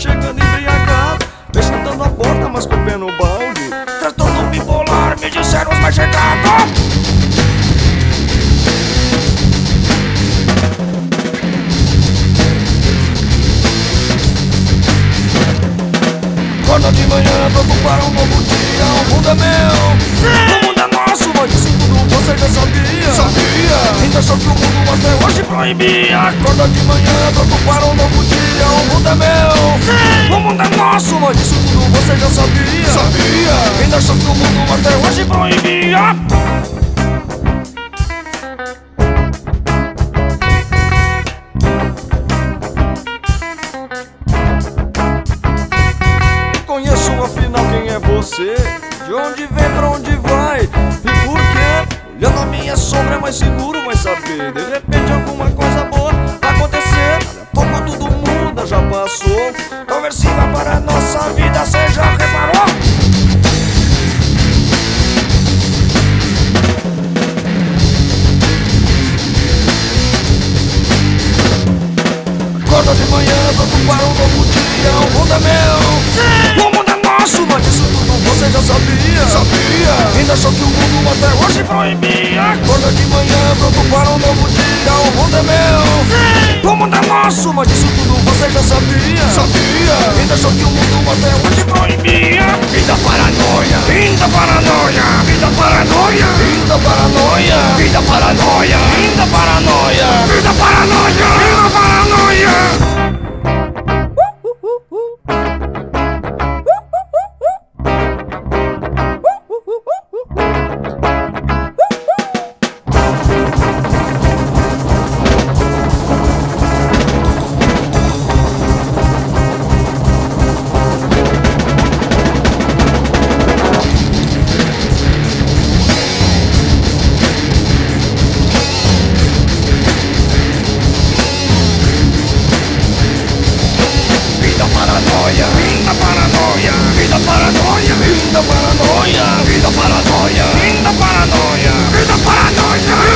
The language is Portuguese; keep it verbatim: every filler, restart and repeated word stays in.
chegando embriagado, vem chutando a porta, mas com o pé no balde. Transtorno bipolar, me disseram os mais chegados. Acorda de manhã, preocupar um novo dia. O mundo é meu, sim. O mundo é nosso, mas isso tudo você já sabia. Sabia. Ainda achou que o mundo até hoje proibia. Acorda de manhã, preocupar um novo dia. O mundo é meu, sim. O mundo é nosso, mas isso tudo você já sabia. Sabia. Ainda achou que o mundo até hoje proibia. Conheço afinal quem é você, de onde vem, pra onde vai e por quê. Olhando a minha sombra é mais seguro, mas saber de repente alguma coisa boa vai acontecer. Daqui a pouco tudo muda, já passou. Talvez sirva para a nossa vida, cê já reparou? Acorda de manhã, preocupar um novo dia. O mundo é meu, sim. O mundo é nosso, mas isso tudo você já sabia. Sabia. Ainda achou que o mundo até hoje proibia. Acorda de manhã, preocupar um novo dia. O mundo é meu, sim. O mundo é nosso, mas isso tudo você já sabia. Sabia. Ainda achou que o mundo até hoje proibia. Vida paranoia, vida paranoia, vida paranoia, vida paranoia, vida paranoia, vida paranoia, vida paranoia, vida paranoia. Paranoia, vida paranoia, vida paranoia, vida paranoia, vida paranoia, vida paranoia, vida paranoia.